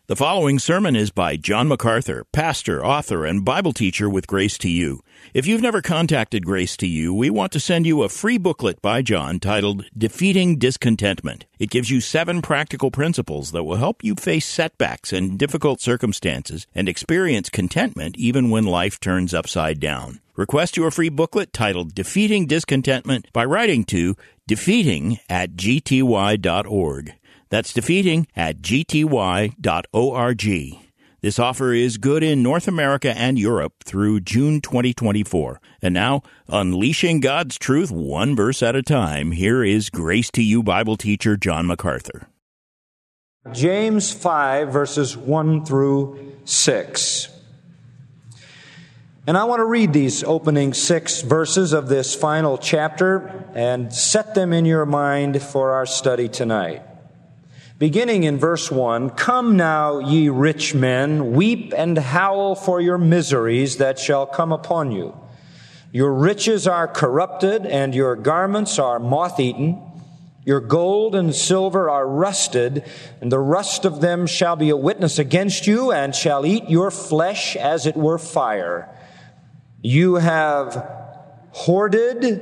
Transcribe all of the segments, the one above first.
The following sermon is by John MacArthur, pastor, author, and Bible teacher with Grace to You. If you've never contacted Grace to You, we want to send you a free booklet by John titled Defeating Discontentment. It gives you 7 practical principles that will help you face setbacks and difficult circumstances and experience contentment even when life turns upside down. Request your free booklet titled Defeating Discontentment by writing to defeating@gty.org. That's defeating@gty.org. This offer is good in North America and Europe through June 2024. And now, unleashing God's truth one verse at a time, here is Grace to You Bible teacher John MacArthur. James 5, verses 1 through 6. And I want to read these opening 6 verses of this final chapter and set them in your mind for our study tonight. Beginning in verse 1, "Come now, ye rich men, weep and howl for your miseries that shall come upon you. Your riches are corrupted, and your garments are moth-eaten. Your gold and silver are rusted, and the rust of them shall be a witness against you, and shall eat your flesh as it were fire. You have hoarded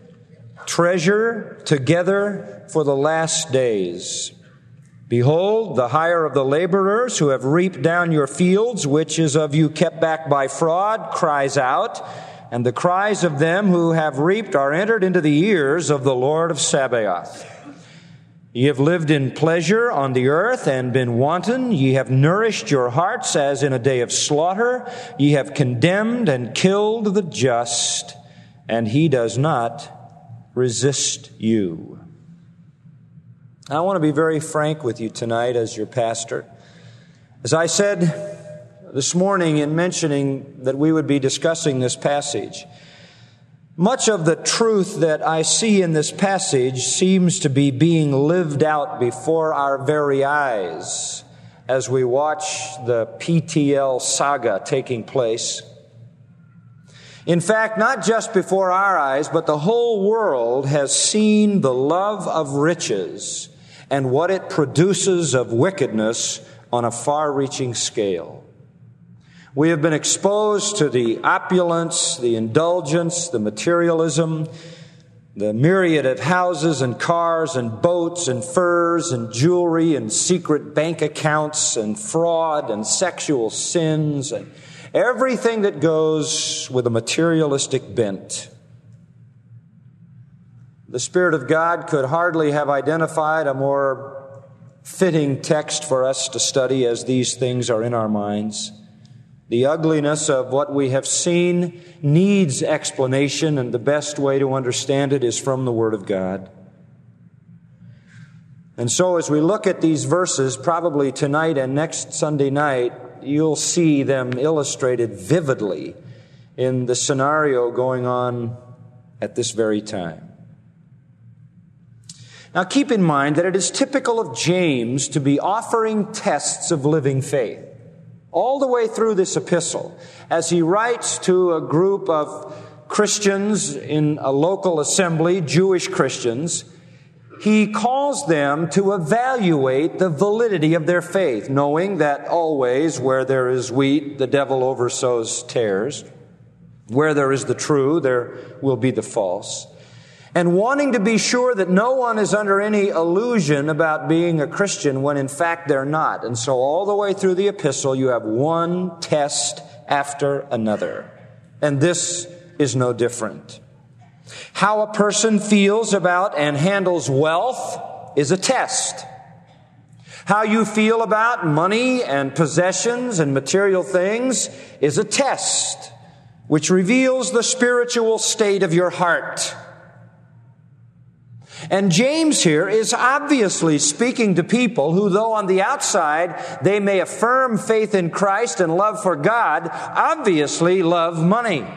treasure together for the last days. Behold, the hire of the laborers who have reaped down your fields, which is of you kept back by fraud, cries out, and the cries of them who have reaped are entered into the ears of the Lord of Sabaoth. Ye have lived in pleasure on the earth and been wanton. Ye have nourished your hearts as in a day of slaughter. Ye have condemned and killed the just, and he does not resist you." I want to be very frank with you tonight as your pastor. As I said this morning in mentioning that we would be discussing this passage, much of the truth that I see in this passage seems to be being lived out before our very eyes as we watch the PTL saga taking place. In fact, not just before our eyes, but the whole world has seen the love of riches and what it produces of wickedness on a far-reaching scale. We have been exposed to the opulence, the indulgence, the materialism, the myriad of houses and cars and boats and furs and jewelry and secret bank accounts and fraud and sexual sins and everything that goes with a materialistic bent. The Spirit of God could hardly have identified a more fitting text for us to study as these things are in our minds. The ugliness of what we have seen needs explanation, and the best way to understand it is from the Word of God. And so as we look at these verses, probably tonight and next Sunday night, you'll see them illustrated vividly in the scenario going on at this very time. Now keep in mind that it is typical of James to be offering tests of living faith all the way through this epistle. As he writes to a group of Christians in a local assembly, Jewish Christians, he calls them to evaluate the validity of their faith, knowing that always where there is wheat, the devil oversows tares. Where there is the true, there will be the false. And wanting to be sure that no one is under any illusion about being a Christian when in fact they're not. And so all the way through the epistle, you have one test after another. And this is no different. How a person feels about and handles wealth is a test. How you feel about money and possessions and material things is a test, which reveals the spiritual state of your heart. And James here is obviously speaking to people who, though on the outside they may affirm faith in Christ and love for God, obviously love money.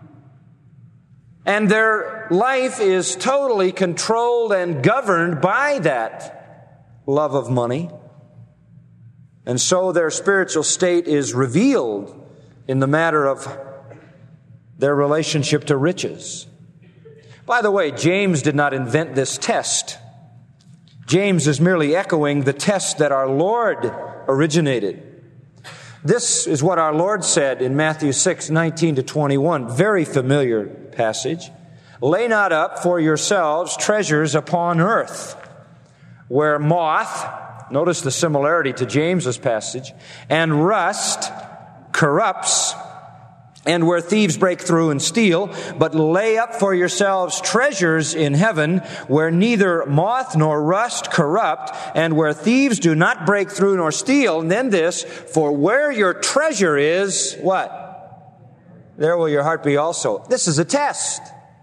And their life is totally controlled and governed by that love of money. And so their spiritual state is revealed in the matter of their relationship to riches. By the way, James did not invent this test. James is merely echoing the test that our Lord originated. This is what our Lord said in Matthew 6:19-21, very familiar passage. Lay not up for yourselves treasures upon earth, where moth, notice the similarity to James's passage, and rust corrupts, and where thieves break through and steal, but lay up for yourselves treasures in heaven, where neither moth nor rust corrupt, and where thieves do not break through nor steal. And then this, for where your treasure is, what? There will your heart be also. This is a test.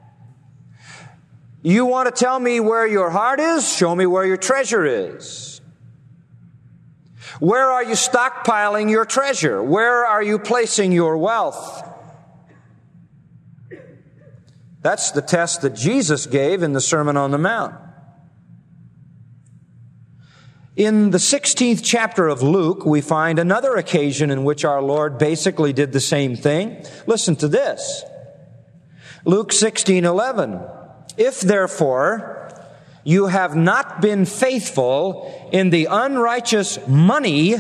You want to tell me where your heart is? Show me where your treasure is. Where are you stockpiling your treasure? Where are you placing your wealth? That's the test that Jesus gave in the Sermon on the Mount. In the 16th chapter of Luke, we find another occasion in which our Lord basically did the same thing. Listen to this. Luke 16:11. If therefore you have not been faithful in the unrighteous money,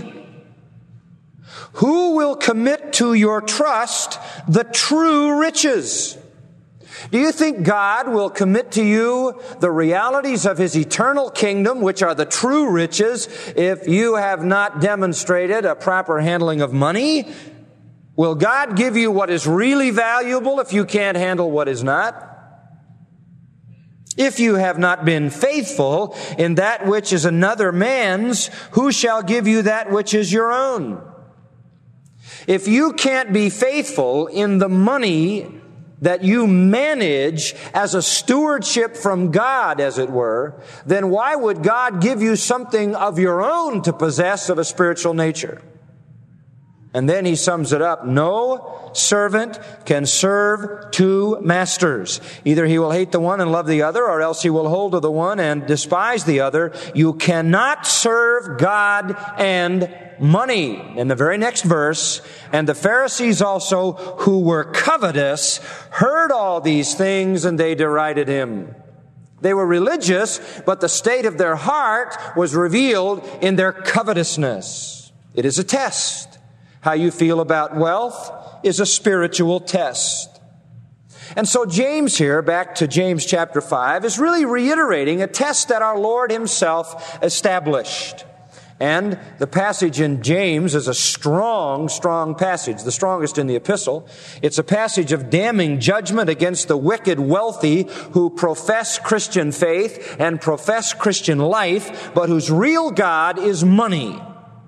who will commit to your trust the true riches? Do you think God will commit to you the realities of His eternal kingdom, which are the true riches, if you have not demonstrated a proper handling of money? Will God give you what is really valuable if you can't handle what is not? If you have not been faithful in that which is another man's, who shall give you that which is your own? If you can't be faithful in the money that you manage as a stewardship from God, as it were, then why would God give you something of your own to possess of a spiritual nature? And then he sums it up. No servant can serve two masters. Either he will hate the one and love the other, or else he will hold to the one and despise the other. You cannot serve God and money. In the very next verse, and the Pharisees also, who were covetous, heard all these things, and they derided him. They were religious, but the state of their heart was revealed in their covetousness. It is a test. How you feel about wealth is a spiritual test. And so James here, back to James chapter 5, is really reiterating a test that our Lord Himself established. And the passage in James is a strong passage, the strongest in the epistle. It's a passage of damning judgment against the wicked wealthy who profess Christian faith and profess Christian life, but whose real God is money.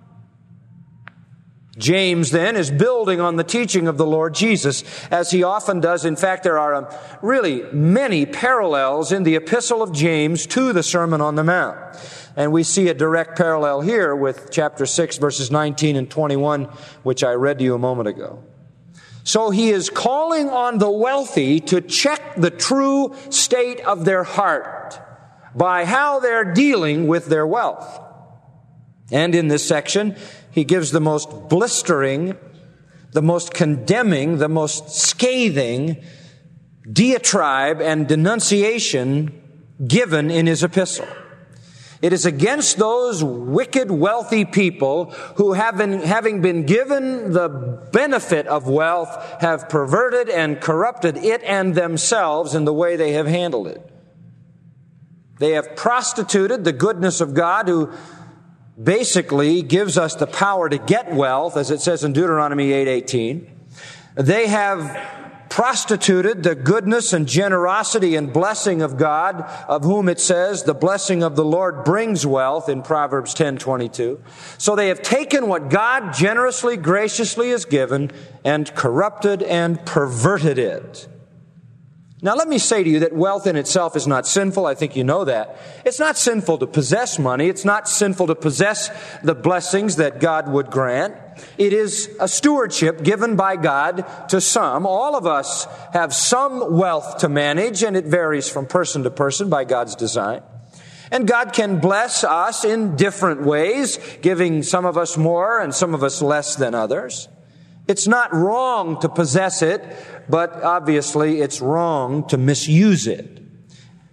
James then is building on the teaching of the Lord Jesus, as he often does. In fact, there are really many parallels in the epistle of James to the Sermon on the Mount. And we see a direct parallel here with chapter 6, verses 19 and 21, which I read to you a moment ago. So he is calling on the wealthy to check the true state of their heart by how they're dealing with their wealth. And in this section, he gives the most blistering, the most condemning, the most scathing diatribe and denunciation given in his epistle. It is against those wicked, wealthy people who having been given the benefit of wealth, have perverted and corrupted it and themselves in the way they have handled it. They have prostituted the goodness of God, who basically gives us the power to get wealth, as it says in Deuteronomy 8:18. They have prostituted the goodness and generosity and blessing of God, of whom it says the blessing of the Lord brings wealth in Proverbs 10:22. So they have taken what God generously, graciously has given and corrupted and perverted it. Now let me say to you that wealth in itself is not sinful. I think you know that. It's not sinful to possess money. It's not sinful to possess the blessings that God would grant. It is a stewardship given by God to some. All of us have some wealth to manage, and it varies from person to person by God's design. And God can bless us in different ways, giving some of us more and some of us less than others. It's not wrong to possess it, but obviously it's wrong to misuse it.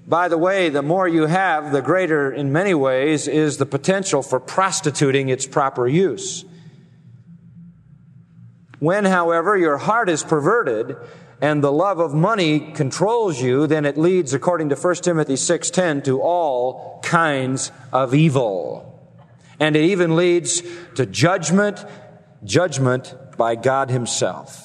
By the way, the more you have, the greater in many ways is the potential for prostituting its proper use. When, however, your heart is perverted and the love of money controls you, then it leads, according to 1 Timothy 6:10, to all kinds of evil. And it even leads to judgment by God Himself.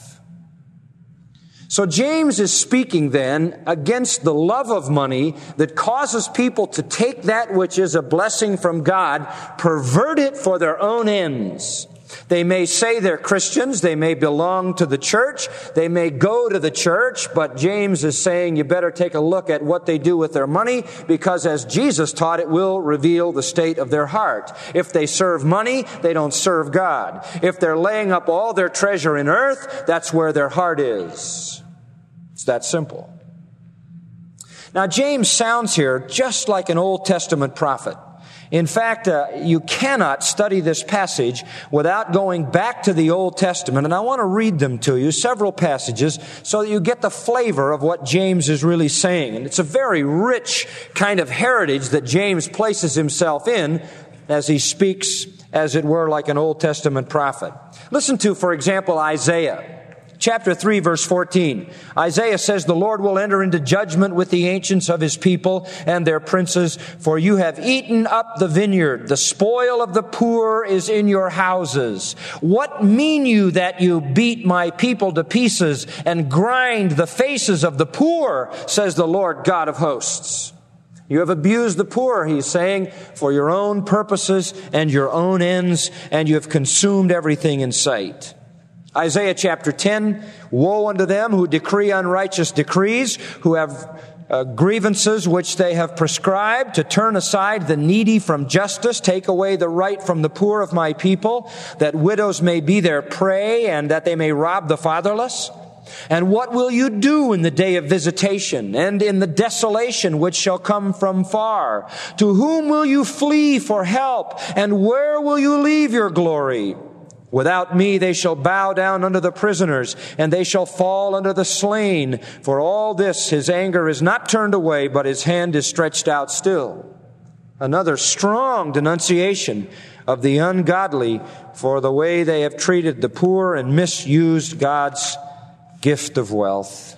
So James is speaking then against the love of money that causes people to take that which is a blessing from God, pervert it for their own ends. They may say they're Christians, they may belong to the church, they may go to the church, but James is saying you better take a look at what they do with their money, because as Jesus taught, it will reveal the state of their heart. If they serve money, they don't serve God. If they're laying up all their treasure in earth, that's where their heart is. It's that simple. Now, James sounds here just like an Old Testament prophet. In fact, you cannot study this passage without going back to the Old Testament, and I want to read them to you, several passages, so that you get the flavor of what James is really saying. And it's a very rich kind of heritage that James places himself in as he speaks, as it were, like an Old Testament prophet. Listen to, for example, Isaiah. Chapter 3, verse 14. Isaiah says, "The Lord will enter into judgment with the ancients of His people and their princes, for you have eaten up the vineyard. The spoil of the poor is in your houses. What mean you that you beat my people to pieces and grind the faces of the poor, says the Lord God of hosts." You have abused the poor, he's saying, for your own purposes and your own ends, and you have consumed everything in sight. Isaiah chapter 10, "Woe unto them who decree unrighteous decrees, who have grievances which they have prescribed, to turn aside the needy from justice, take away the right from the poor of my people, that widows may be their prey, and that they may rob the fatherless. And what will you do in the day of visitation, and in the desolation which shall come from far? To whom will you flee for help, and where will you leave your glory? Without me they shall bow down under the prisoners, and they shall fall under the slain. For all this his anger is not turned away, but his hand is stretched out still." Another strong denunciation of the ungodly for the way they have treated the poor and misused God's gift of wealth.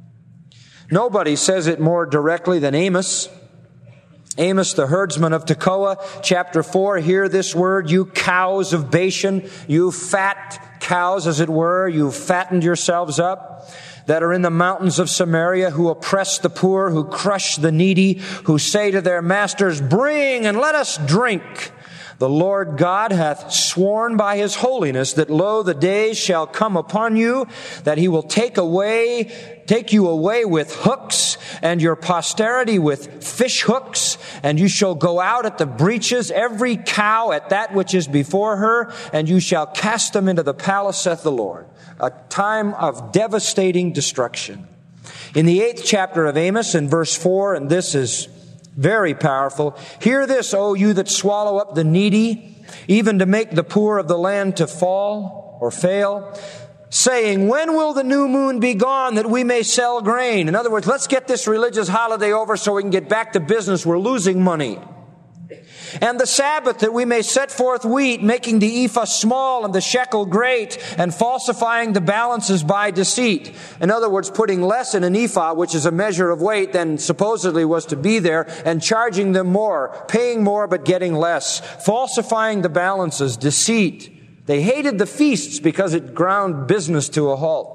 Nobody says it more directly than Amos. Amos, the herdsman of Tekoa, chapter 4, hear this word, "You cows of Bashan, you fat cows, as it were, you fattened yourselves up, that are in the mountains of Samaria, who oppress the poor, who crush the needy, who say to their masters, 'Bring and let us drink.' The Lord God hath sworn by His holiness that, lo, the days shall come upon you, that He will take you away with hooks, and your posterity with fish hooks, and you shall go out at the breaches, every cow at that which is before her, and you shall cast them into the palace, saith the Lord." A time of devastating destruction. In the 8th chapter of Amos, in verse 4, and this is very powerful, "Hear this, O you that swallow up the needy, even to make the poor of the land to fall or fail, saying, when will the new moon be gone that we may sell grain?" In other words, let's get this religious holiday over so we can get back to business. We're losing money. "And the Sabbath that we may set forth wheat, making the ephah small and the shekel great, and falsifying the balances by deceit." In other words, putting less in an ephah, which is a measure of weight, than supposedly was to be there, and charging them more, paying more but getting less. Falsifying the balances, deceit. They hated the feasts because it ground business to a halt.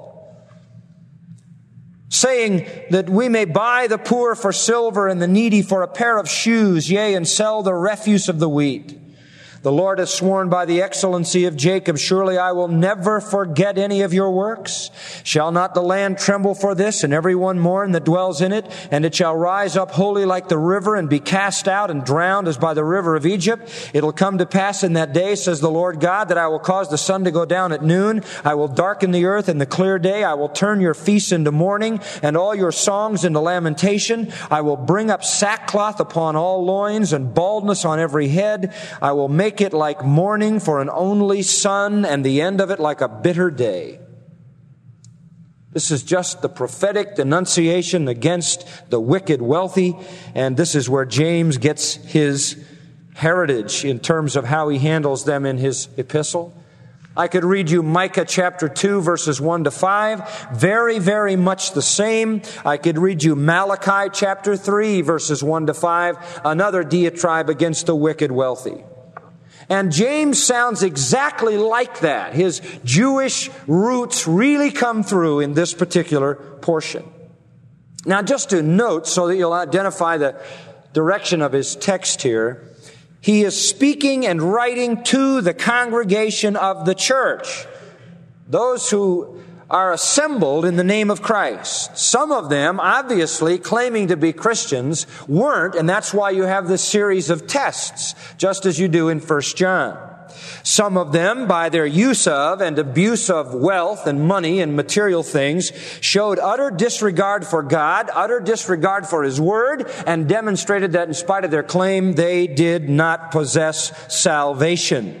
"Saying that we may buy the poor for silver and the needy for a pair of shoes, yea, and sell the refuse of the wheat. The Lord has sworn by the excellency of Jacob, surely I will never forget any of your works. Shall not the land tremble for this, and every one mourn that dwells in it? And it shall rise up wholly like the river, and be cast out and drowned as by the river of Egypt. It'll come to pass in that day, says the Lord God, that I will cause the sun to go down at noon. I will darken the earth in the clear day. I will turn your feasts into mourning, and all your songs into lamentation. I will bring up sackcloth upon all loins, and baldness on every head. I will make it like mourning for an only son, and the end of it like a bitter day. This is just the prophetic denunciation against the wicked wealthy, and this is where James gets his heritage in terms of how he handles them in his epistle. I could read you Micah chapter 2, verses 1 to 5. Very, very much the same. I could read you Malachi chapter 3, verses 1 to 5. Another diatribe against the wicked wealthy. And James sounds exactly like that. His Jewish roots really come through in this particular portion. Now, just to note, so that you'll identify the direction of his text here, he is speaking and writing to the congregation of the church, those who are assembled in the name of Christ. Some of them, obviously, claiming to be Christians, weren't, and that's why you have this series of tests, just as you do in 1 John. Some of them, by their use of and abuse of wealth and money and material things, showed utter disregard for God, utter disregard for His Word, and demonstrated that in spite of their claim, they did not possess salvation.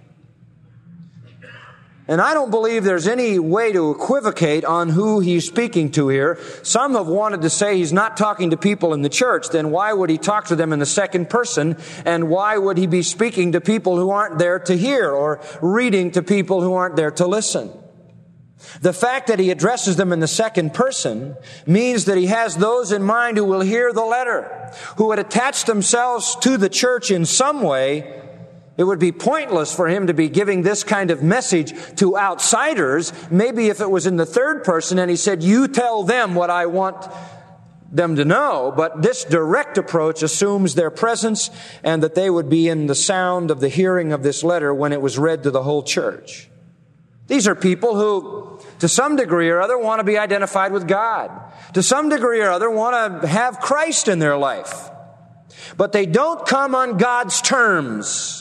And I don't believe there's any way to equivocate on who he's speaking to here. Some have wanted to say he's not talking to people in the church. Then why would he talk to them in the second person? And why would he be speaking to people who aren't there to hear or reading to people who aren't there to listen? The fact that he addresses them in the second person means that he has those in mind who will hear the letter, who would attach themselves to the church in some way. It would be pointless for him to be giving this kind of message to outsiders. Maybe if it was in the third person and he said, you tell them what I want them to know. But this direct approach assumes their presence and that they would be in the sound of the hearing of this letter when it was read to the whole church. These are people who, to some degree or other, want to be identified with God. To some degree or other, want to have Christ in their life. But they don't come on God's terms.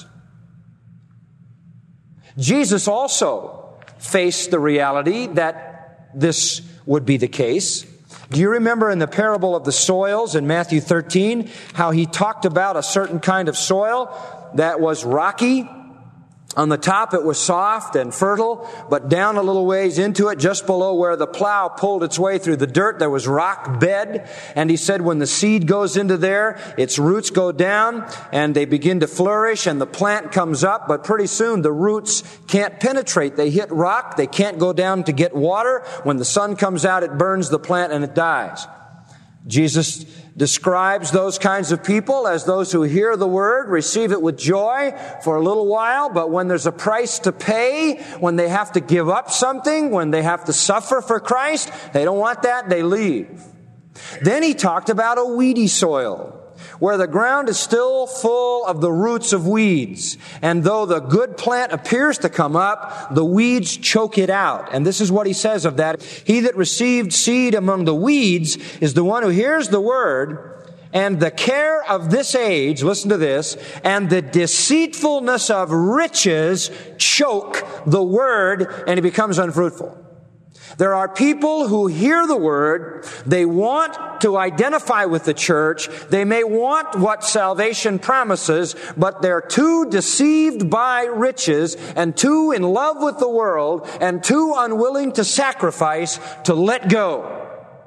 Jesus also faced the reality that this would be the case. Do you remember in the parable of the soils in Matthew 13, how he talked about a certain kind of soil that was rocky? On the top it was soft and fertile, but down a little ways into it, just below where the plow pulled its way through the dirt, there was rock bed. And he said when the seed goes into there, its roots go down and they begin to flourish and the plant comes up, but pretty soon the roots can't penetrate. They hit rock, they can't go down to get water. When the sun comes out, it burns the plant and it dies. Jesus describes those kinds of people as those who hear the word, receive it with joy for a little while, but when there's a price to pay, when they have to give up something, when they have to suffer for Christ, they don't want that, they leave. Then he talked about a weedy soil, where the ground is still full of the roots of weeds. And though the good plant appears to come up, the weeds choke it out. And this is what he says of that. He that received seed among the weeds is the one who hears the word, and the care of this age, listen to this, and the deceitfulness of riches choke the word, and it becomes unfruitful. There are people who hear the word, they want to identify with the church, they may want what salvation promises, but they're too deceived by riches and too in love with the world and too unwilling to sacrifice to let go.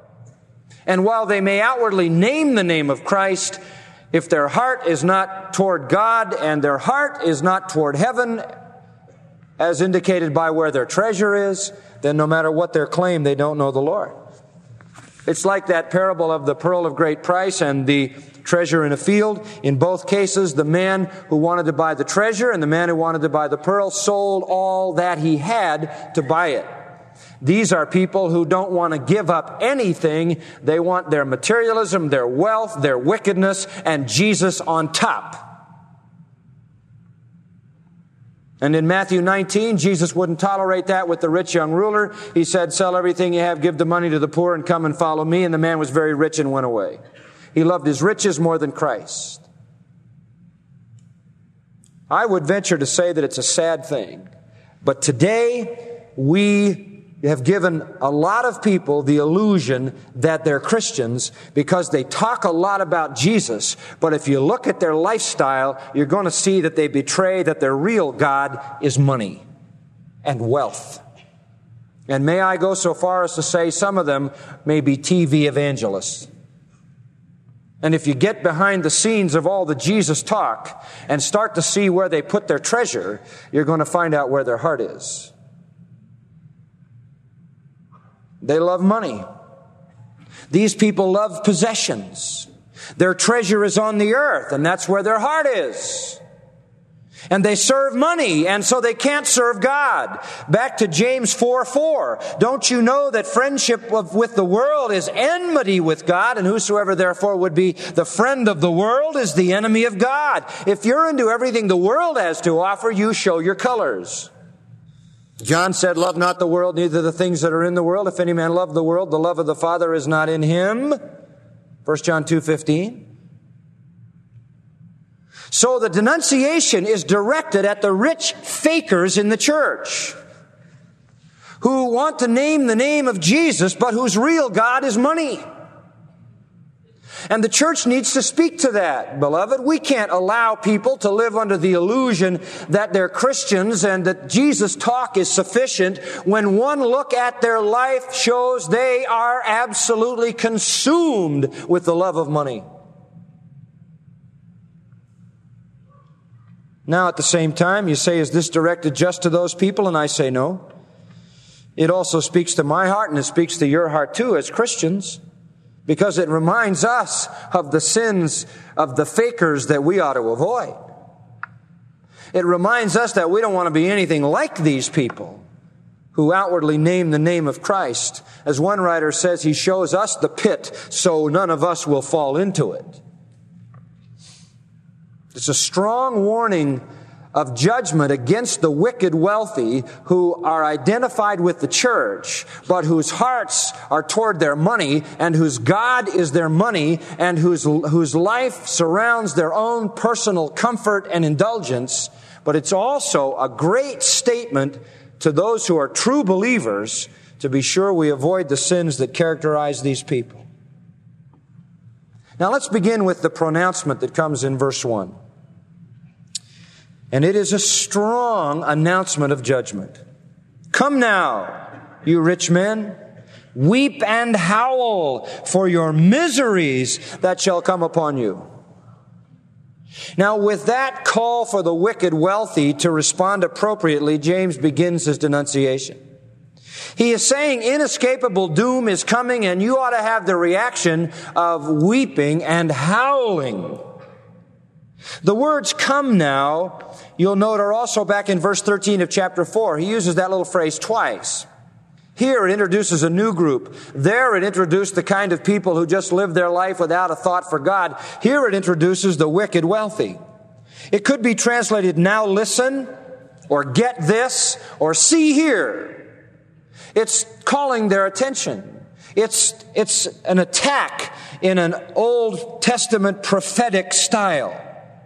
And while they may outwardly name the name of Christ, if their heart is not toward God and their heart is not toward heaven, as indicated by where their treasure is, then no matter what their claim, they don't know the Lord. It's like that parable of the pearl of great price and the treasure in a field. In both cases, the man who wanted to buy the treasure and the man who wanted to buy the pearl sold all that he had to buy it. These are people who don't want to give up anything. They want their materialism, their wealth, their wickedness, and Jesus on top. And in Matthew 19, Jesus wouldn't tolerate that with the rich young ruler. He said, sell everything you have, give the money to the poor, and come and follow me. And the man was very rich and went away. He loved his riches more than Christ. I would venture to say that it's a sad thing. But today, we have given a lot of people the illusion that they're Christians because they talk a lot about Jesus. But if you look at their lifestyle, you're going to see that they betray that their real God is money and wealth. And may I go so far as to say some of them may be TV evangelists. And if you get behind the scenes of all the Jesus talk and start to see where they put their treasure, you're going to find out where their heart is. They love money. These people love possessions. Their treasure is on the earth, and that's where their heart is. And they serve money, and so they can't serve God. Back to James 4:4. Don't you know that friendship with the world is enmity with God, and whosoever therefore would be the friend of the world is the enemy of God. If you're into everything the world has to offer, you show your colors. John said, love not the world, neither the things that are in the world. If any man love the world, the love of the Father is not in him. 1 John 2:15. So the denunciation is directed at the rich fakers in the church who want to name the name of Jesus, but whose real God is money. And the church needs to speak to that, beloved. We can't allow people to live under the illusion that they're Christians and that Jesus' talk is sufficient when one look at their life shows they are absolutely consumed with the love of money. Now, at the same time, you say, is this directed just to those people? And I say no. It also speaks to my heart, and it speaks to your heart too as Christians, because it reminds us of the sins of the fakers that we ought to avoid. It reminds us that we don't want to be anything like these people who outwardly name the name of Christ. As one writer says, he shows us the pit so none of us will fall into it. It's a strong warning of judgment against the wicked wealthy who are identified with the church, but whose hearts are toward their money and whose God is their money and whose life surrounds their own personal comfort and indulgence. But it's also a great statement to those who are true believers to be sure we avoid the sins that characterize these people. Now let's begin with the pronouncement that comes in verse 1. And it is a strong announcement of judgment. Come now, you rich men, weep and howl for your miseries that shall come upon you. Now, with that call for the wicked wealthy to respond appropriately, James begins his denunciation. He is saying inescapable doom is coming, and you ought to have the reaction of weeping and howling. The words come now, you'll note, are also back in verse 13 of chapter 4. He uses that little phrase twice. Here it introduces a new group. There it introduced the kind of people who just live their life without a thought for God. Here it introduces the wicked wealthy. It could be translated, now listen, or get this, or see here. It's calling their attention. It's an attack in an Old Testament prophetic style.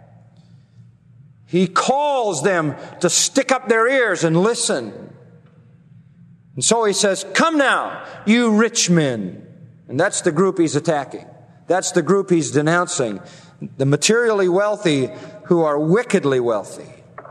He calls them to stick up their ears and listen. And so he says, come now, you rich men. And that's the group he's attacking. That's the group he's denouncing. The materially wealthy who are wickedly wealthy.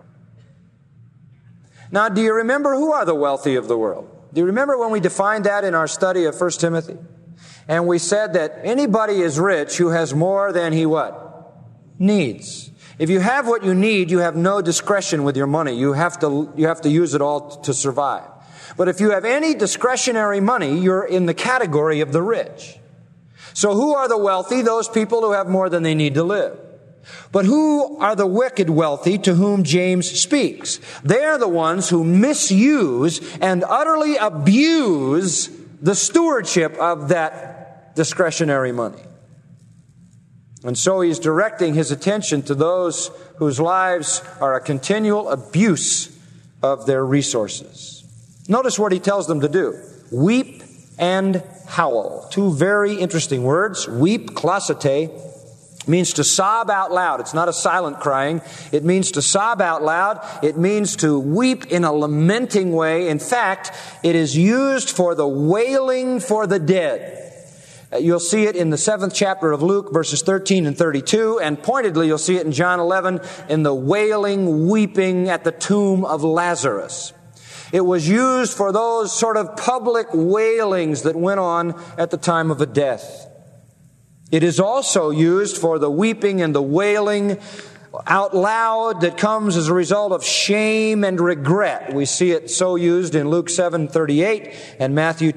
Now, do you remember who are the wealthy of the world? Do you remember when we defined that in our study of 1 Timothy? And we said that anybody is rich who has more than he what? Needs. If you have what you need, you have no discretion with your money. You have to use it all to survive. But if you have any discretionary money, you're in the category of the rich. So who are the wealthy? Those people who have more than they need to live. But who are the wicked wealthy to whom James speaks? They are the ones who misuse and utterly abuse the stewardship of that discretionary money. And so he's directing his attention to those whose lives are a continual abuse of their resources. Notice what he tells them to do. Weep and howl. Two very interesting words. Weep, klasate, means to sob out loud. It's not a silent crying. It means to sob out loud. It means to weep in a lamenting way. In fact, it is used for the wailing for the dead. You'll see it in the 7th chapter of Luke, verses 13 and 32, and pointedly you'll see it in John 11 in the wailing, weeping at the tomb of Lazarus. It was used for those sort of public wailings that went on at the time of a death. It is also used for the weeping and the wailing out loud that comes as a result of shame and regret. We see it so used in Luke 7:38 and Matthew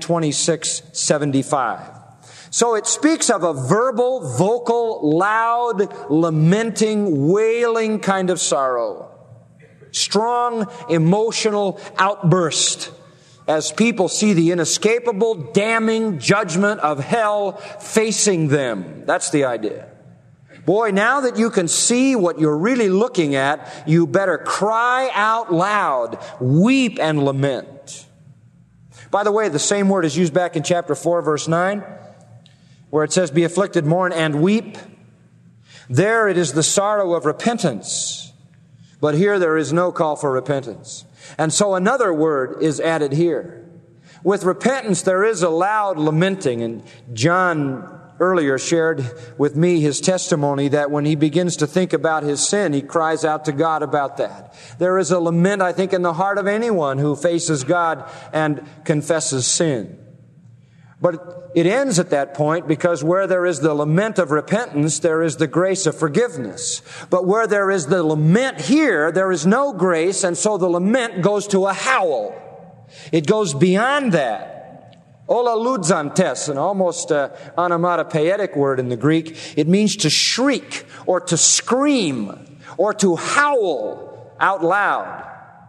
26:75. So it speaks of a verbal, vocal, loud, lamenting, wailing kind of sorrow. Strong emotional outburst as people see the inescapable, damning judgment of hell facing them. That's the idea. Boy, now that you can see what you're really looking at, you better cry out loud, weep and lament. By the way, the same word is used back in chapter 4, verse 9, where it says, "Be afflicted, mourn, and weep." There it is the sorrow of repentance. But here there is no call for repentance. And so another word is added here. With repentance, there is a loud lamenting. And John earlier shared with me his testimony that when he begins to think about his sin, he cries out to God about that. There is a lament, I think, in the heart of anyone who faces God and confesses sin. But it ends at that point because where there is the lament of repentance, there is the grace of forgiveness. But where there is the lament here, there is no grace, and so the lament goes to a howl. It goes beyond that. Ola ludzantes, an almost onomatopoetic word in the Greek. It means to shriek or to scream or to howl out loud.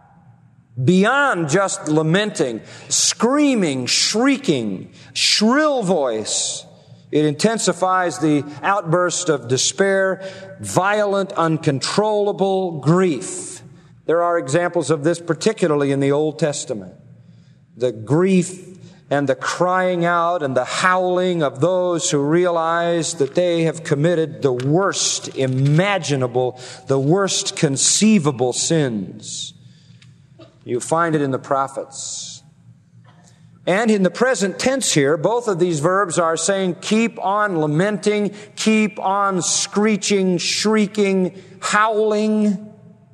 Beyond just lamenting, screaming, shrieking, shrill voice. It intensifies the outburst of despair, violent, uncontrollable grief. There are examples of this particularly in the Old Testament. The grief and the crying out and the howling of those who realize that they have committed the worst imaginable, the worst conceivable sins. You find it in the prophets. And in the present tense here, both of these verbs are saying keep on lamenting, keep on screeching, shrieking, howling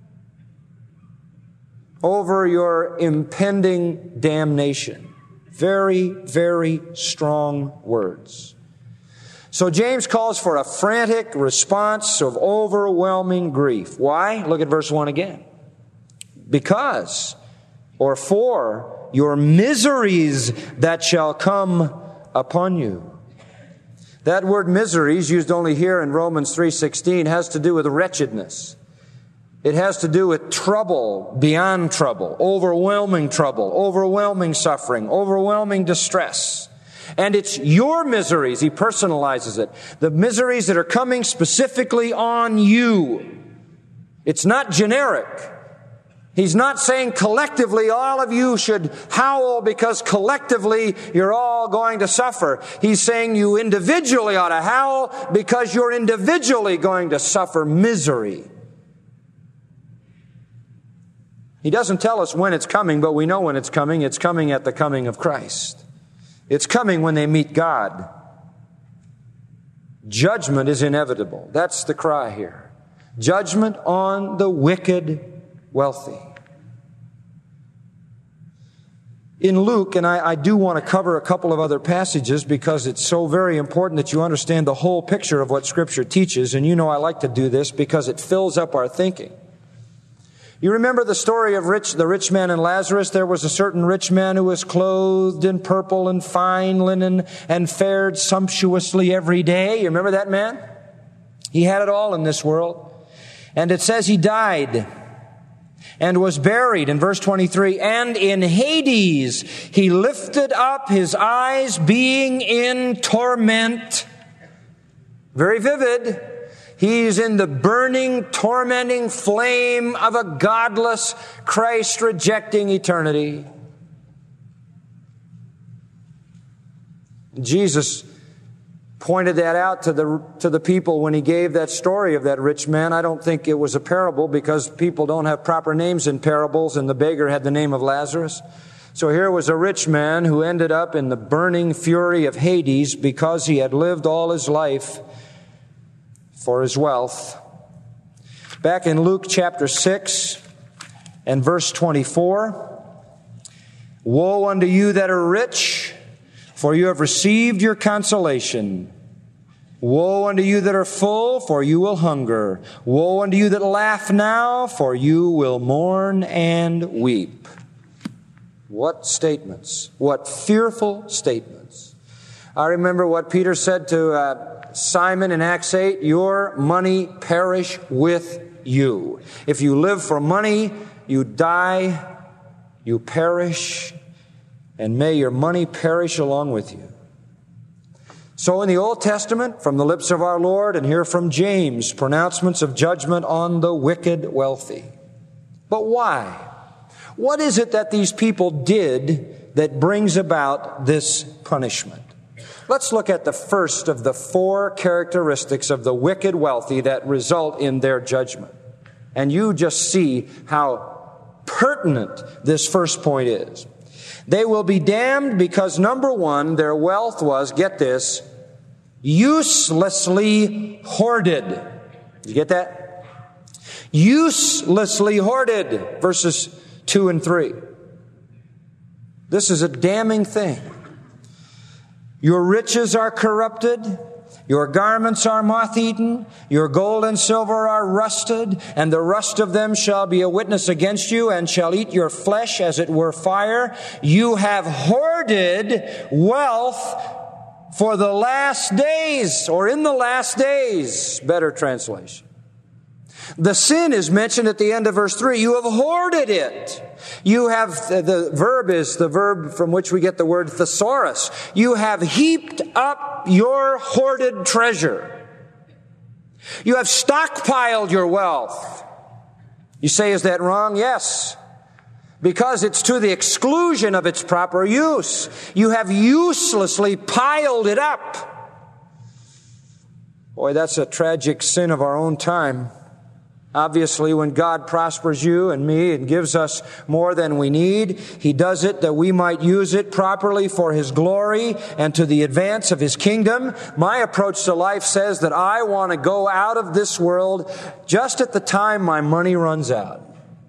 over your impending damnation. Very, very strong words. So James calls for a frantic response of overwhelming grief. Why? Look at verse 1 again. Because, or for your miseries that shall come upon you. That word miseries, used only here in Romans 3:16, has to do with wretchedness. It has to do with trouble beyond trouble, overwhelming suffering, overwhelming distress. And it's your miseries, he personalizes it, the miseries that are coming specifically on you. It's not generic. He's not saying collectively all of you should howl because collectively you're all going to suffer. He's saying you individually ought to howl because you're individually going to suffer misery. He doesn't tell us when it's coming, but we know when it's coming. It's coming at the coming of Christ. It's coming when they meet God. Judgment is inevitable. That's the cry here. Judgment on the wicked wealthy. In Luke, and I do want to cover a couple of other passages because it's so very important that you understand the whole picture of what Scripture teaches, and you know I like to do this because it fills up our thinking. You remember the story of the rich man and Lazarus? There was a certain rich man who was clothed in purple and fine linen and fared sumptuously every day. You remember that man? He had it all in this world. And it says he died and was buried in verse 23. And in Hades he lifted up his eyes, being in torment. Very vivid. He's in the burning, tormenting flame of a godless, Christ-rejecting eternity. Jesus pointed that out to the people when he gave that story of that rich man. I don't think it was a parable because people don't have proper names in parables, and the beggar had the name of Lazarus. So here was a rich man who ended up in the burning fury of Hades because he had lived all his life for his wealth. Back in Luke chapter 6 and verse 24, Woe unto you that are rich, for you have received your consolation. Woe unto you that are full, for you will hunger. Woe unto you that laugh now, for you will mourn and weep. What statements! What fearful statements! I remember what Peter said to Simon in Acts 8, your money perish with you. If you live for money, you die, you perish, and may your money perish along with you. So in the Old Testament, from the lips of our Lord, and here from James, pronouncements of judgment on the wicked wealthy. But why? What is it that these people did that brings about this punishment? Let's look at the first of the 4 characteristics of the wicked wealthy that result in their judgment. And you just see how pertinent this first point is. They will be damned because, number 1, their wealth was, get this, uselessly hoarded. Did you get that? Uselessly hoarded. Verses 2 and 3. This is a damning thing. Your riches are corrupted. Your garments are moth-eaten. Your gold and silver are rusted. And the rust of them shall be a witness against you and shall eat your flesh as it were fire. You have hoarded wealth for the last days, or in the last days, better translation. The sin is mentioned at the end of verse 3. You have hoarded it. You have, the verb is the verb from which we get the word thesaurus. You have heaped up your hoarded treasure. You have stockpiled your wealth. You say, is that wrong? Yes. Because it's to the exclusion of its proper use. You have uselessly piled it up. Boy, that's a tragic sin of our own time. Obviously, when God prospers you and me and gives us more than we need, He does it that we might use it properly for His glory and to the advance of His kingdom. My approach to life says that I want to go out of this world just at the time my money runs out.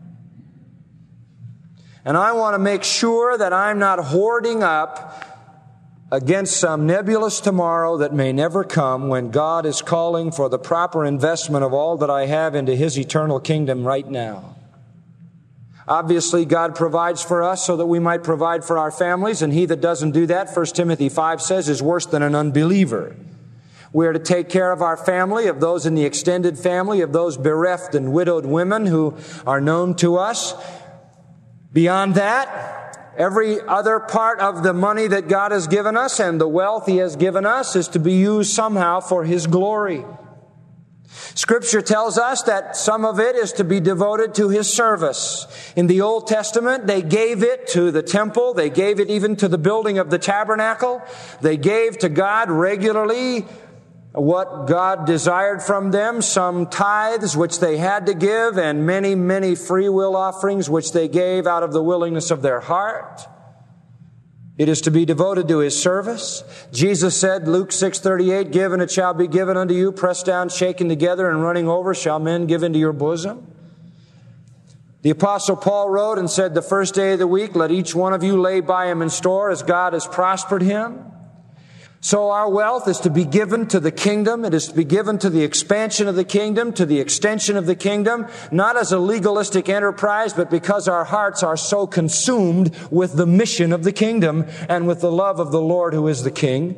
And I want to make sure that I'm not hoarding up against some nebulous tomorrow that may never come when God is calling for the proper investment of all that I have into His eternal kingdom right now. Obviously, God provides for us so that we might provide for our families, and he that doesn't do that, 1 Timothy 5 says, is worse than an unbeliever. We are to take care of our family, of those in the extended family, of those bereft and widowed women who are known to us. Beyond that, every other part of the money that God has given us and the wealth He has given us is to be used somehow for His glory. Scripture tells us that some of it is to be devoted to His service. In the Old Testament, they gave it to the temple. They gave it even to the building of the tabernacle. They gave to God regularly what God desired from them, some tithes which they had to give, and many, many free will offerings which they gave out of the willingness of their heart. It is to be devoted to His service. Jesus said, Luke 6:38, "Give and it shall be given unto you, pressed down, shaken together, and running over shall men give into your bosom." The Apostle Paul wrote and said, "The first day of the week, let each one of you lay by him in store as God has prospered him." So our wealth is to be given to the kingdom. It is to be given to the expansion of the kingdom, to the extension of the kingdom, not as a legalistic enterprise, but because our hearts are so consumed with the mission of the kingdom and with the love of the Lord who is the King.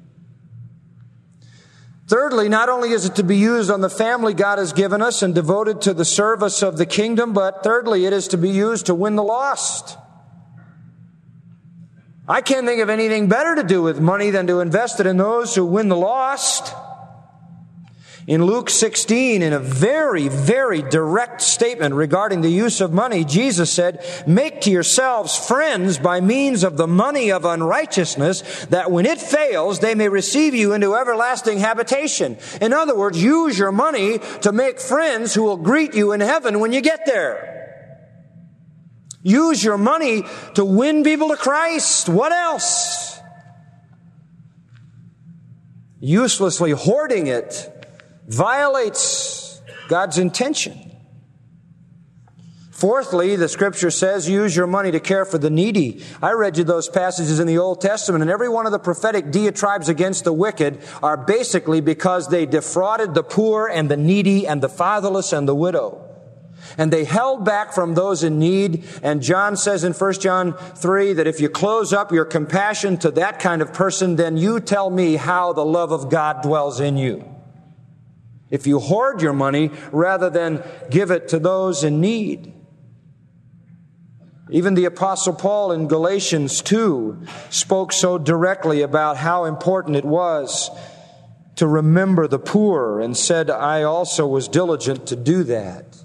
Thirdly, not only is it to be used on the family God has given us and devoted to the service of the kingdom, but thirdly, it is to be used to win the lost. I can't think of anything better to do with money than to invest it in those who win the lost. In Luke 16, in a very, very direct statement regarding the use of money, Jesus said, "Make to yourselves friends by means of the money of unrighteousness, that when it fails, they may receive you into everlasting habitation." In other words, use your money to make friends who will greet you in heaven when you get there. Use your money to win people to Christ. What else? Uselessly hoarding it violates God's intention. Fourthly, the Scripture says, use your money to care for the needy. I read you those passages in the Old Testament, and every one of the prophetic diatribes against the wicked are basically because they defrauded the poor and the needy and the fatherless and the widow. And they held back from those in need. And John says in 1 John 3 that if you close up your compassion to that kind of person, then you tell me how the love of God dwells in you. If you hoard your money rather than give it to those in need. Even the Apostle Paul in Galatians 2 spoke so directly about how important it was to remember the poor and said, I also was diligent to do that.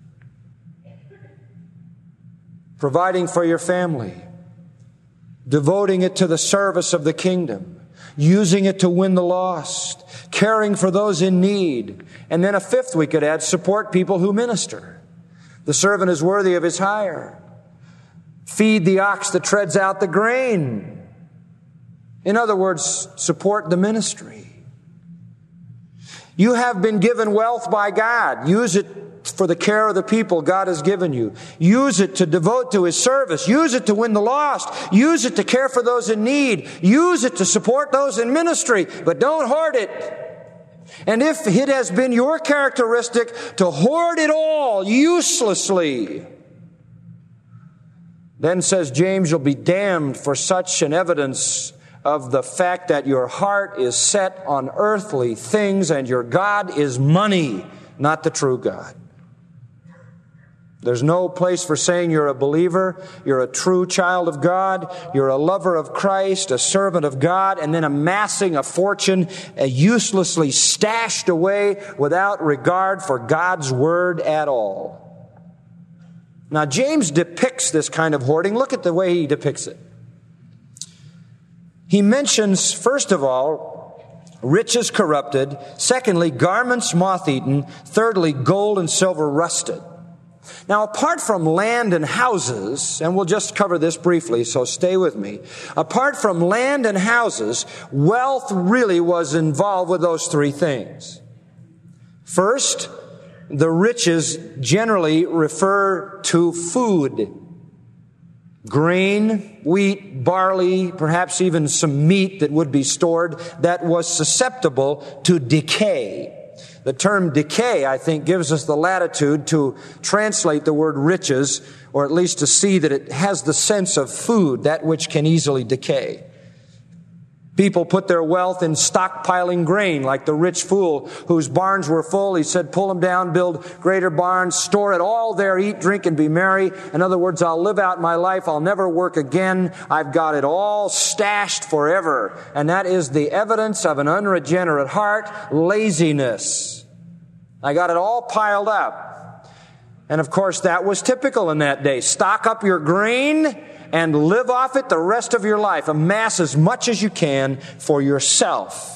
Providing for your family, devoting it to the service of the kingdom, using it to win the lost, caring for those in need. And then a fifth we could add, support people who minister. The servant is worthy of his hire. Feed the ox that treads out the grain. In other words, support the ministry. You have been given wealth by God. Use it for the care of the people God has given you. Use it to devote to His service. Use it to win the lost. Use it to care for those in need. Use it to support those in ministry. But don't hoard it. And if it has been your characteristic to hoard it all uselessly, then, says James, you'll be damned for such an evidence of the fact that your heart is set on earthly things and your God is money, not the true God. There's no place for saying you're a believer, you're a true child of God, you're a lover of Christ, a servant of God, and then amassing a fortune uselessly stashed away without regard for God's word at all. Now, James depicts this kind of hoarding. Look at the way he depicts it. He mentions, first of all, riches corrupted. Secondly, garments moth-eaten. Thirdly, gold and silver rusted. Now, apart from land and houses, and we'll just cover this briefly, so stay with me. Apart from land and houses, wealth really was involved with those three things. First, the riches generally refer to food. Grain, wheat, barley, perhaps even some meat that would be stored that was susceptible to decay. The term decay, I think, gives us the latitude to translate the word riches, or at least to see that it has the sense of food, that which can easily decay. People put their wealth in stockpiling grain, like the rich fool whose barns were full. He said, pull them down, build greater barns, store it all there, eat, drink, and be merry. In other words, I'll live out my life. I'll never work again. I've got it all stashed forever. And that is the evidence of an unregenerate heart, laziness. I got it all piled up. And of course, that was typical in that day. Stock up your grain and live off it the rest of your life. Amass as much as you can for yourself.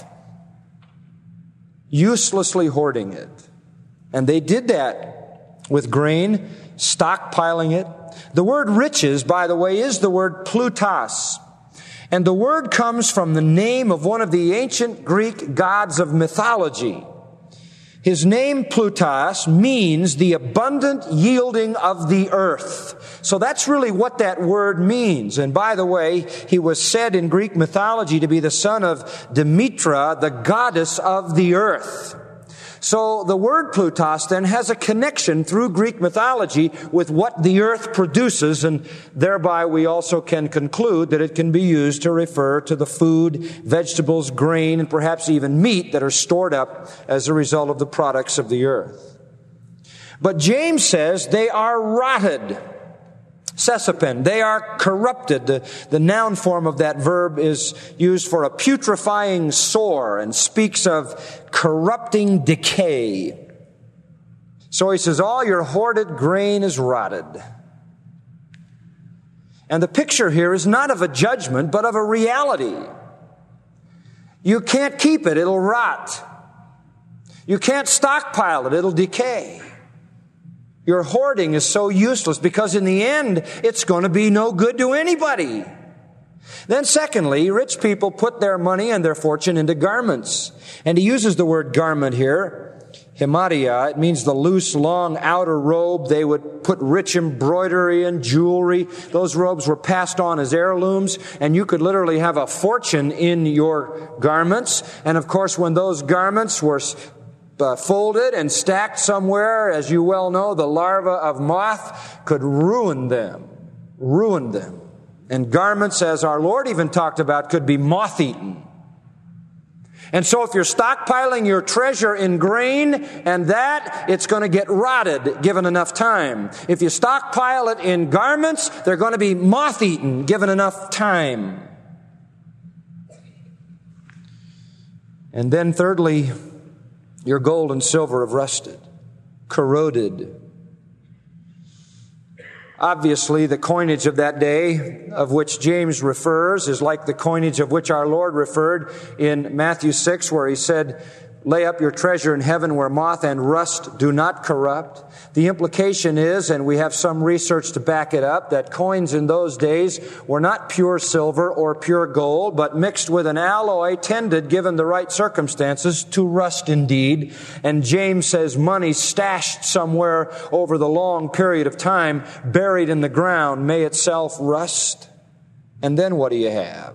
Uselessly hoarding it. And they did that with grain, stockpiling it. The word riches, by the way, is the word plutos. And the word comes from the name of one of the ancient Greek gods of mythology. His name, Plutos, means the abundant yielding of the earth. So that's really what that word means. And by the way, he was said in Greek mythology to be the son of Demetra, the goddess of the earth. So the word Plutos then has a connection through Greek mythology with what the earth produces, and thereby we also can conclude that it can be used to refer to the food, vegetables, grain, and perhaps even meat that are stored up as a result of the products of the earth. But James says they are rotted. Sesapen. They are corrupted. The noun form of that verb is used for a putrefying sore and speaks of corrupting decay. So he says, all your hoarded grain is rotted. And the picture here is not of a judgment, but of a reality. You can't keep it. It'll rot. You can't stockpile it. It'll decay. Your hoarding is so useless because in the end, it's going to be no good to anybody. Then secondly, rich people put their money and their fortune into garments. And he uses the word garment here. Hematia, it means the loose, long outer robe. They would put rich embroidery and jewelry. Those robes were passed on as heirlooms, and you could literally have a fortune in your garments. And of course, when those garments were folded and stacked somewhere, as you well know, the larva of moth could ruin them. And garments, as our Lord even talked about, could be moth-eaten. And so if you're stockpiling your treasure in grain and that, it's going to get rotted given enough time. If you stockpile it in garments, they're going to be moth-eaten given enough time. And then thirdly, your gold and silver have rusted, corroded. Obviously, the coinage of that day, of which James refers, is like the coinage of which our Lord referred in Matthew 6, where he said, "Lay up your treasure in heaven where moth and rust do not corrupt." The implication is, and we have some research to back it up, that coins in those days were not pure silver or pure gold, but mixed with an alloy tended, given the right circumstances, to rust indeed. And James says money stashed somewhere over the long period of time, buried in the ground, may itself rust. And then what do you have?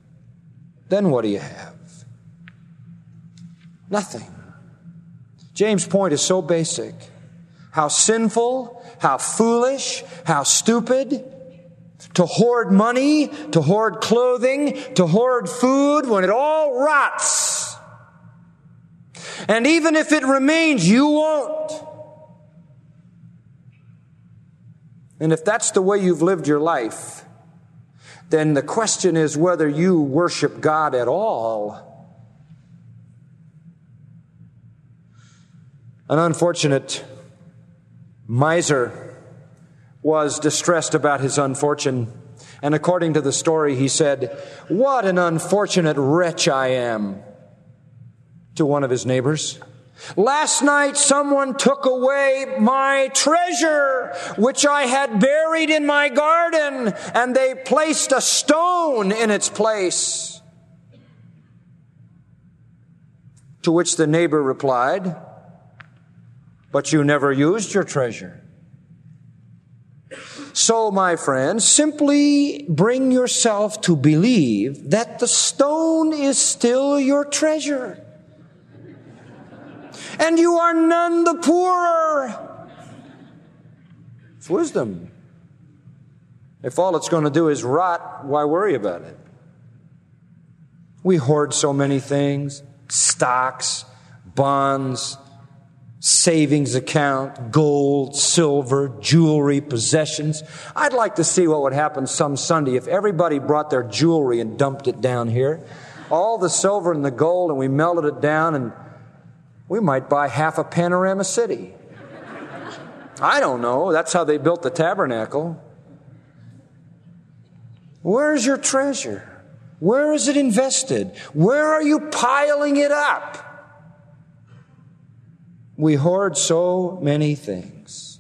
Nothing. James' point is so basic. How sinful, how foolish, how stupid to hoard money, to hoard clothing, to hoard food when it all rots. And even if it remains, you won't. And if that's the way you've lived your life, then the question is whether you worship God at all. An unfortunate miser was distressed about his unfortune. And according to the story, he said, "What an unfortunate wretch I am," to one of his neighbors. "Last night someone took away my treasure, which I had buried in my garden, and they placed a stone in its place." To which the neighbor replied, "But you never used your treasure." So, my friends, simply bring yourself to believe that the stone is still your treasure. And you are none the poorer. It's wisdom. If all it's going to do is rot, why worry about it? We hoard so many things: stocks, bonds, savings account, gold, silver, jewelry, possessions. I'd like to see what would happen some Sunday if everybody brought their jewelry and dumped it down here. All the silver and the gold, and we melted it down, and we might buy half a Panorama City. I don't know. That's how they built the tabernacle. Where's your treasure? Where is it invested? Where are you piling it up? We hoard so many things.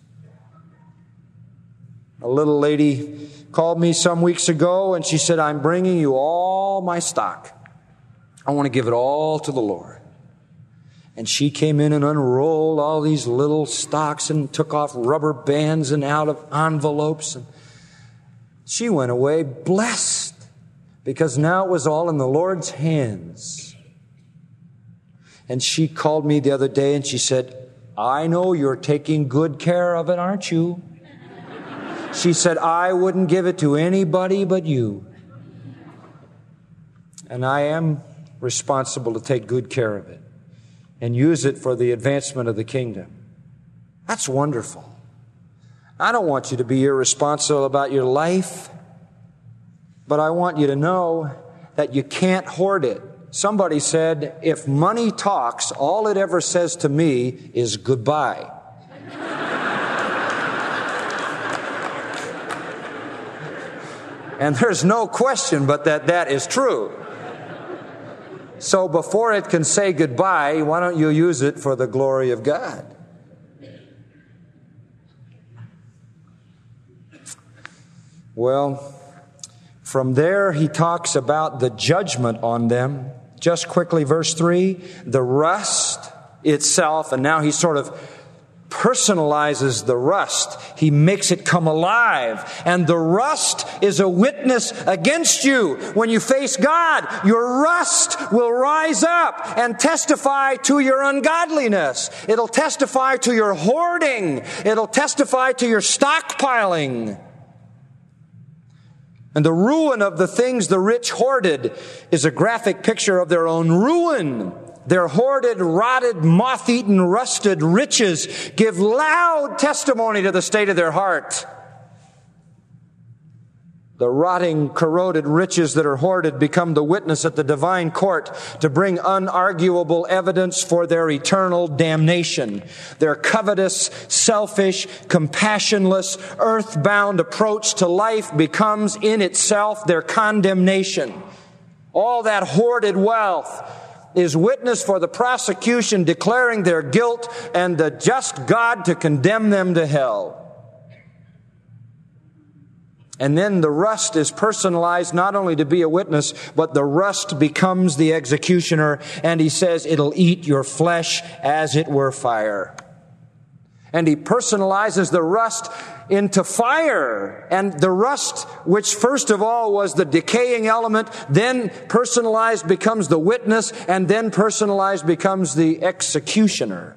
A little lady called me some weeks ago and she said, "I'm bringing you all my stock. I want to give it all to the Lord." And she came in and unrolled all these little stocks and took off rubber bands and out of envelopes. And she went away blessed because now it was all in the Lord's hands. And she called me the other day and she said, "I know you're taking good care of it, aren't you?" She said, "I wouldn't give it to anybody but you." And I am responsible to take good care of it and use it for the advancement of the kingdom. That's wonderful. I don't want you to be irresponsible about your life, but I want you to know that you can't hoard it. Somebody said, "If money talks, all it ever says to me is goodbye." And there's no question but that is true. So before it can say goodbye, why don't you use it for the glory of God? Well, from there he talks about the judgment on them. Just quickly, verse 3, the rust itself, and now he sort of personalizes the rust. He makes it come alive. And the rust is a witness against you. When you face God, your rust will rise up and testify to your ungodliness. It'll testify to your hoarding. It'll testify to your stockpiling. And the ruin of the things the rich hoarded is a graphic picture of their own ruin. Their hoarded, rotted, moth-eaten, rusted riches give loud testimony to the state of their heart. The rotting, corroded riches that are hoarded become the witness at the divine court to bring unarguable evidence for their eternal damnation. Their covetous, selfish, compassionless, earthbound approach to life becomes in itself their condemnation. All that hoarded wealth is witness for the prosecution declaring their guilt and the just God to condemn them to hell. And then the rust is personalized not only to be a witness, but the rust becomes the executioner, and he says it'll eat your flesh as it were fire. And he personalizes the rust into fire. And the rust, which first of all was the decaying element, then personalized becomes the witness, and then personalized becomes the executioner.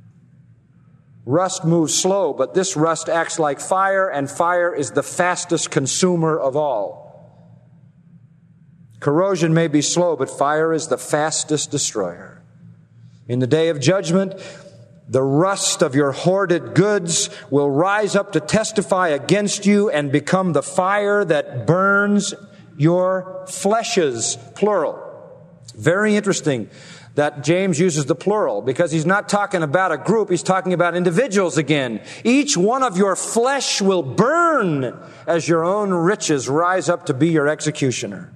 Rust moves slow, but this rust acts like fire, and fire is the fastest consumer of all. Corrosion may be slow, but fire is the fastest destroyer. In the day of judgment, the rust of your hoarded goods will rise up to testify against you and become the fire that burns your fleshes, plural. Very interesting that James uses the plural, because he's not talking about a group, he's talking about individuals again. Each one of your flesh will burn as your own riches rise up to be your executioner.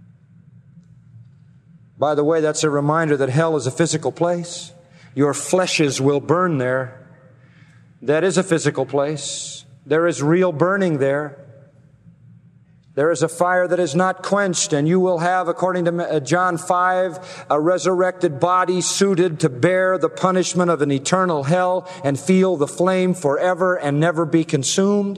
By the way, that's a reminder that hell is a physical place. Your fleshes will burn there. That is a physical place. There is real burning there. There is a fire that is not quenched, and you will have, according to John 5, a resurrected body suited to bear the punishment of an eternal hell and feel the flame forever and never be consumed.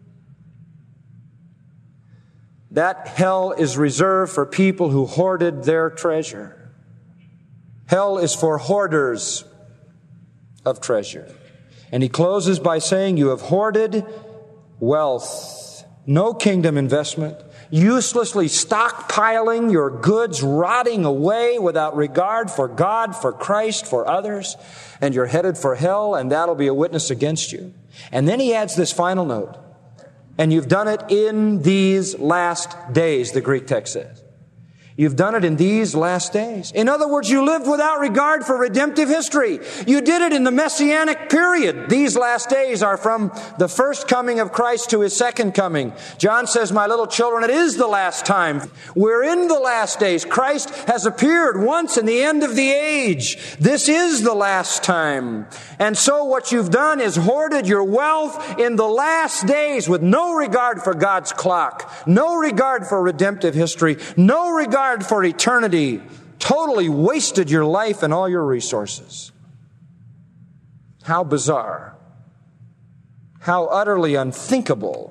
That hell is reserved for people who hoarded their treasure. Hell is for hoarders of treasure. And he closes by saying, you have hoarded wealth, no kingdom investment, uselessly stockpiling your goods, rotting away without regard for God, for Christ, for others, and you're headed for hell, and that'll be a witness against you. And then he adds this final note, and you've done it in these last days, the Greek text says. You've done it in these last days. In other words, you lived without regard for redemptive history. You did it in the Messianic period. These last days are from the first coming of Christ to His second coming. John says, my little children, it is the last time. We're in the last days. Christ has appeared once in the end of the age. This is the last time. And so what you've done is hoarded your wealth in the last days with no regard for God's clock, no regard for redemptive history, no regard for eternity, totally wasted your life and all your resources. How bizarre. How utterly unthinkable.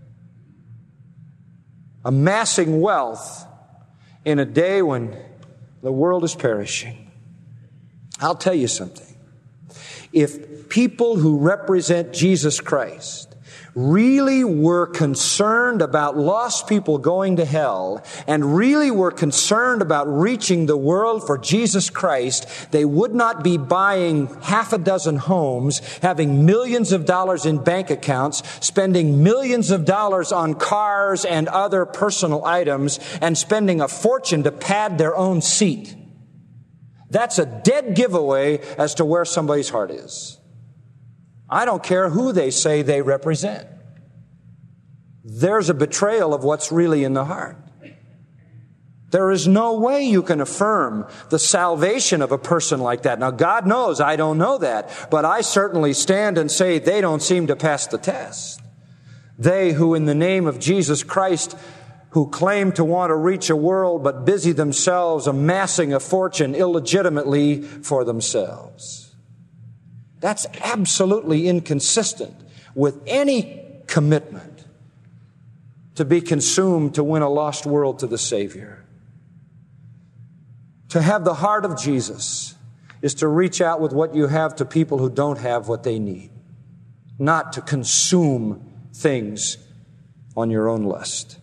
Amassing wealth in a day when the world is perishing. I'll tell you something. If people who represent Jesus Christ really were concerned about lost people going to hell and really were concerned about reaching the world for Jesus Christ, they would not be buying half a dozen homes, having millions of dollars in bank accounts, spending millions of dollars on cars and other personal items, and spending a fortune to pad their own seat. That's a dead giveaway as to where somebody's heart is. I don't care who they say they represent. There's a betrayal of what's really in the heart. There is no way you can affirm the salvation of a person like that. Now, God knows I don't know that, but I certainly stand and say they don't seem to pass the test. They who in the name of Jesus Christ, who claim to want to reach a world but busy themselves amassing a fortune illegitimately for themselves. That's absolutely inconsistent with any commitment to be consumed to win a lost world to the Savior. To have the heart of Jesus is to reach out with what you have to people who don't have what they need, not to consume things on your own lust.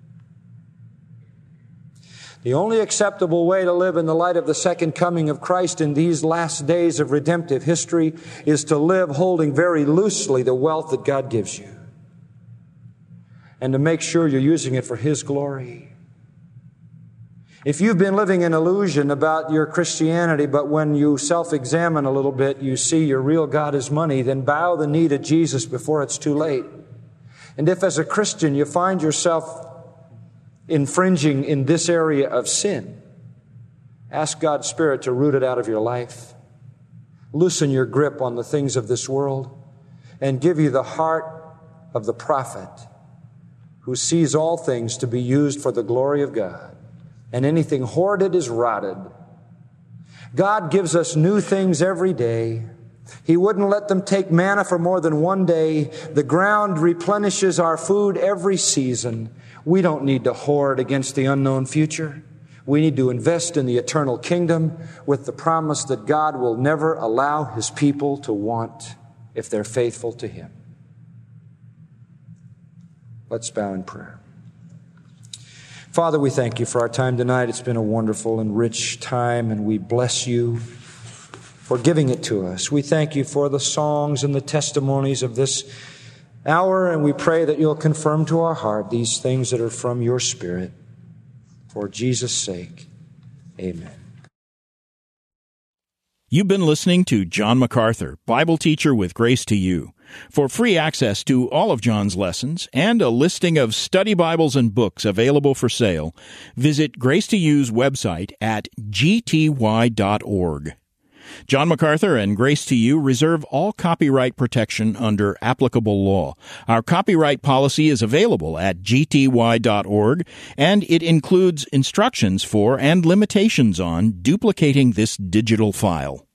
The only acceptable way to live in the light of the second coming of Christ in these last days of redemptive history is to live holding very loosely the wealth that God gives you, and to make sure you're using it for His glory. If you've been living an illusion about your Christianity, but when you self-examine a little bit, you see your real God is money, then bow the knee to Jesus before it's too late. And if as a Christian you find yourself infringing in this area of sin, ask God's Spirit to root it out of your life. Loosen your grip on the things of this world and give you the heart of the prophet who sees all things to be used for the glory of God. And anything hoarded is rotted. God gives us new things every day. He wouldn't let them take manna for more than one day. The ground replenishes our food every season. We don't need to hoard against the unknown future. We need to invest in the eternal kingdom with the promise that God will never allow His people to want if they're faithful to Him. Let's bow in prayer. Father, we thank You for our time tonight. It's been a wonderful and rich time, and we bless You for giving it to us. We thank You for the songs and the testimonies of this hour, and we pray that You'll confirm to our heart these things that are from Your Spirit. For Jesus' sake, amen. You've been listening to John MacArthur, Bible teacher with Grace to You. For free access to all of John's lessons and a listing of study Bibles and books available for sale, visit Grace to You's website at gty.org. John MacArthur and Grace to You reserve all copyright protection under applicable law. Our copyright policy is available at gty.org, and it includes instructions for and limitations on duplicating this digital file.